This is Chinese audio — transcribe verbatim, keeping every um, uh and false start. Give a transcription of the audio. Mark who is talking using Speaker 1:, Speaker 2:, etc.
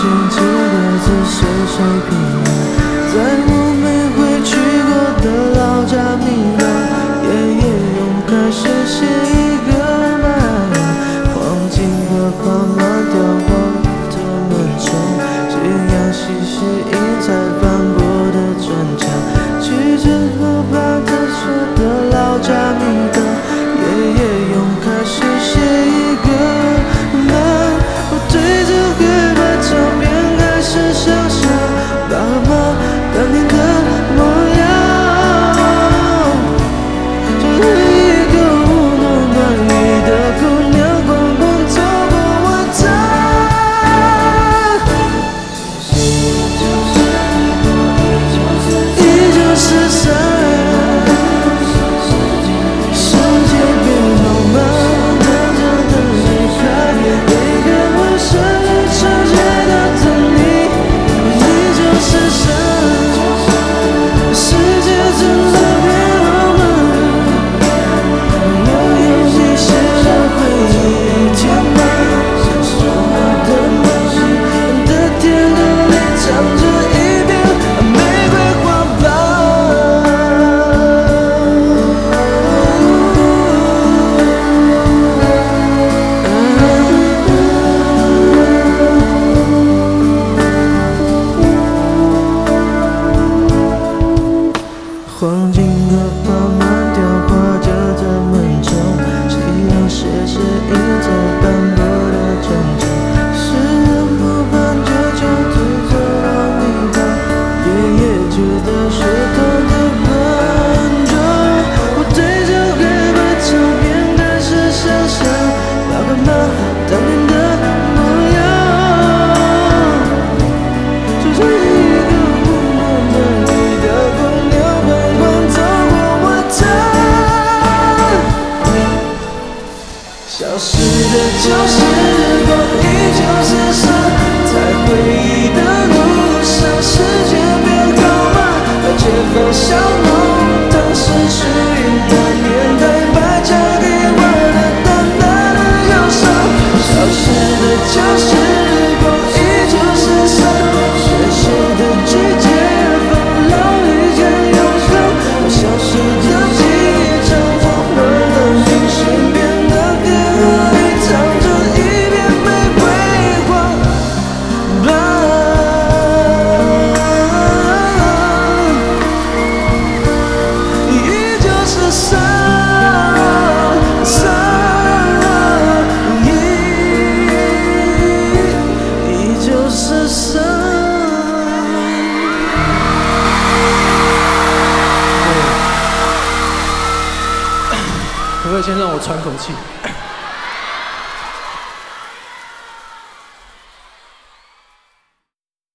Speaker 1: 静静的仔细水平，在我没回去过的老家米兰，夜夜用开始写一个梦，黄金河旁慢雕花的门窗，夕阳细细映在斑驳的砖墙，去着河畔探索的老家米兰，夜夜用开始写一个梦，我对着黑白照片开始想象爸妈当年的模样，就是一个无能暖意的姑娘，缓缓走过我家，依旧是山，世界变好慢，慢慢的离开，每个我生日长街的等你，依旧是山，世界真的变好慢，我用你写的回忆填满，是我的梦的天空里藏着一片玫瑰花瓣。黄金河旁慢雕画着的门窗，夕阳斜斜映在斑驳的砖墙，诗人不伴着酒醉走到米饭，夜夜觉得血统的笨重，我对着黑白照片开始想象爸爸妈当年的模样，就像一个无能暖意的姑娘，缓缓走过我家，消失的就是光，依旧是山，在回忆的路上，时间变好慢，而前方小路，当时属于那年代，白墙给我的淡淡的忧伤，消失的就是光，依旧是山，学习的季节风老遇见永恒，我消失的记忆长风暖了明信片的歌里藏着一片玫瑰花瓣，依旧是山，山，依依旧是山。
Speaker 2: 可不可以先让我喘口气？